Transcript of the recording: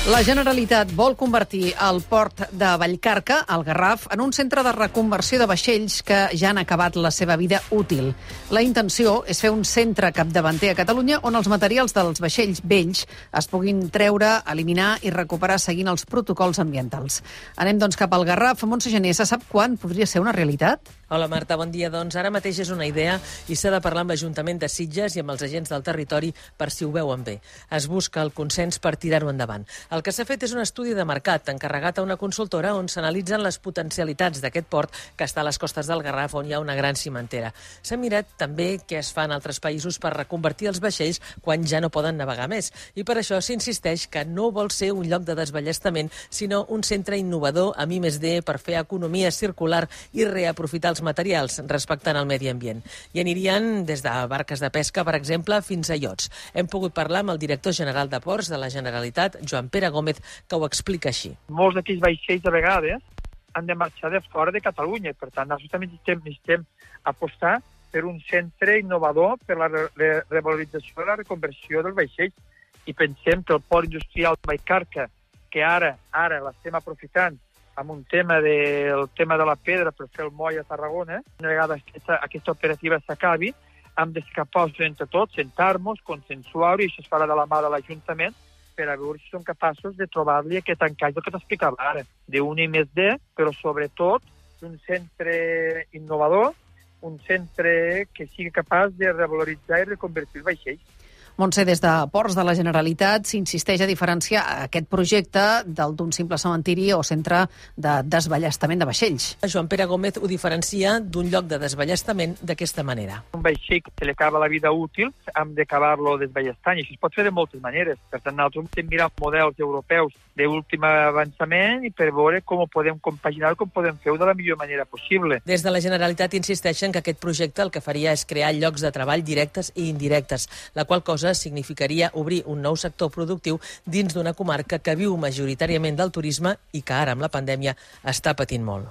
La Generalitat vol convertir el port de Vallcarca, al Garraf, en un centre de reconversió de vaixells que ja han acabat la seva vida útil. La intenció és fer un centre capdavanter a Catalunya on els materials dels vaixells vells es puguin treure, eliminar i recuperar seguint els protocols ambientals. Anem, doncs, cap al Garraf. Montse Gené, se sap quan podria ser una realitat? Hola, Marta, bon dia. Doncs ara mateix és una idea i s'ha de parlar amb l'Ajuntament de Sitges i amb els agents del territori per si ho veuen bé. Es busca el consens per tirar-ho endavant. El que s'ha fet és un estudi de mercat encarregat a una consultora on s'analitzen les potencialitats d'aquest port que està a les costes del Garraf, on hi ha una gran cimentera. S'ha mirat també què es fa en altres països per reconvertir els vaixells quan ja no poden navegar més. I per això s'insisteix que no vol ser un lloc de desballestament, sinó un centre innovador amb I+D per fer economia circular i reaprofitar els materials respectant el medi ambient. I anirien des de barques de pesca, per exemple, fins a iots. Hem pogut parlar amb el director general de Ports de la Generalitat, Joan Pere Gómez, que ho explica així. Molts d'aquells vaixells, a vegades, han de marxar de fora de Catalunya. Per tant, nosaltres també necessitem apostar per un centre innovador per la revalorització i la reconversió dels vaixells. I pensem que el port industrial de Vallcarca, que ara l'estem aprofitant amb un tema de la pedra per fer el moll a Tarragona, una vegada aquesta operativa s'acabi, hem de ser capaços entre tots, sentar-nos, consensuar-ho, i això es farà de la mà de l'Ajuntament, per a veure si som capaços de trobar-li aquest encaix que t'explicava ara, d'un I+D, però sobretot d'un centre innovador, un centre que sigui capaç de revaloritzar i reconvertir vaixells. Montse, des de Ports de la Generalitat s'insisteix a diferenciar aquest projecte d'un simple cementiri o centre de desballestament de vaixells. Joan Pere Gómez ho diferencia d'un lloc de desballestament d'aquesta manera. Un vaixell que se li acaba la vida útil, hem d'acabar-lo desballestant, i això es pot fer de moltes maneres. Per tant, nosaltres estem mirant models europeus d'últim avançament i per veure com ho podem compaginar, com podem fer-ho de la millor manera possible. Des de la Generalitat insisteixen que aquest projecte el que faria és crear llocs de treball directes i indirectes, la qual cosa significaria obrir un nou sector productiu dins d'una comarca que viu majoritàriament del turisme i que ara, amb la pandèmia, està patint molt.